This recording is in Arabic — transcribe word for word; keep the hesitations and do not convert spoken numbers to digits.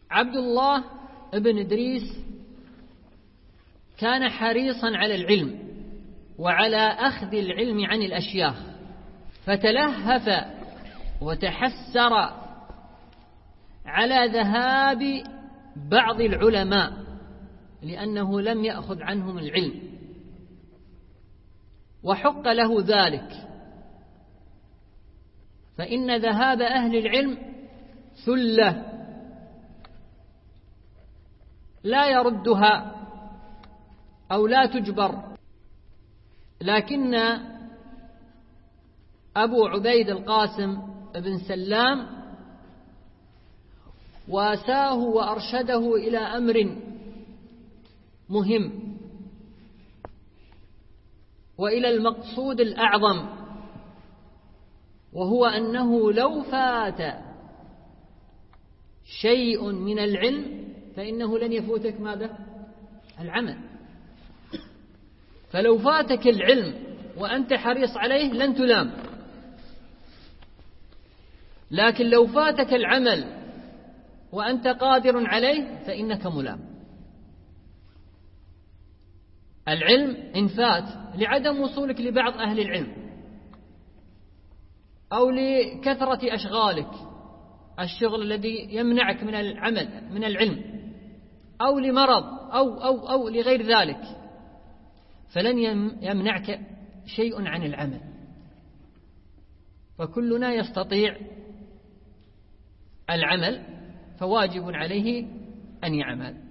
عبد الله بن إدريس كان حريصا على العلم وعلى أخذ العلم عن الأشياخ، فتلهف وتحسر على ذهاب بعض العلماء لأنه لم يأخذ عنهم العلم، وحق له ذلك، فإن ذهاب أهل العلم ثلة لا يردها أو لا تجبر. لكن أبو عبيد القاسم بن سلام واساه وأرشده إلى أمر مهم وإلى المقصود الأعظم، وهو أنه لو فات شيء من العلم فإنه لن يفوتك ماذا؟ العمل. فلو فاتك العلم وأنت حريص عليه لن تلام، لكن لو فاتك العمل وأنت قادر عليه فإنك ملام. العلم إن فات لعدم وصولك لبعض أهل العلم أو لكثرة أشغالك، الشغل الذي يمنعك من العمل من العلم، أو لمرض أو أو أو لغير ذلك، فلن يمنعك شيء عن العمل. فكلنا يستطيع العمل، فواجب عليه أن يعمل.